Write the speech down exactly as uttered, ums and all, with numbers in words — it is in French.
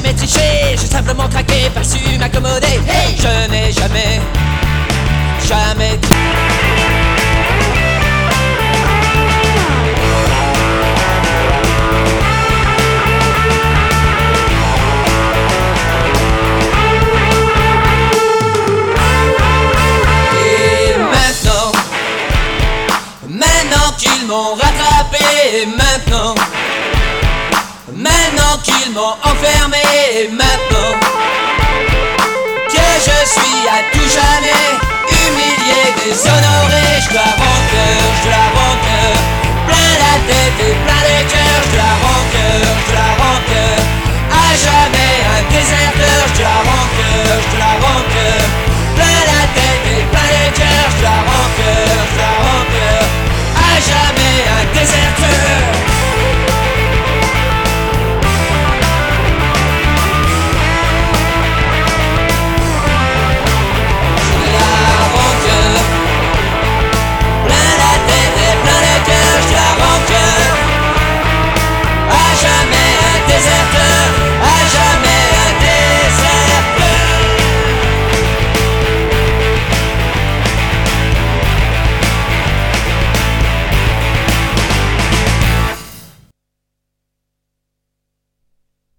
jamais triché, j'ai simplement craqué, pas su m'accommoder. Hey, je n'ai jamais, jamais triché. Maintenant qu'ils m'ont rattrapé, maintenant, maintenant qu'ils m'ont enfermé, maintenant que je suis à tout jamais humilié, déshonoré, je dois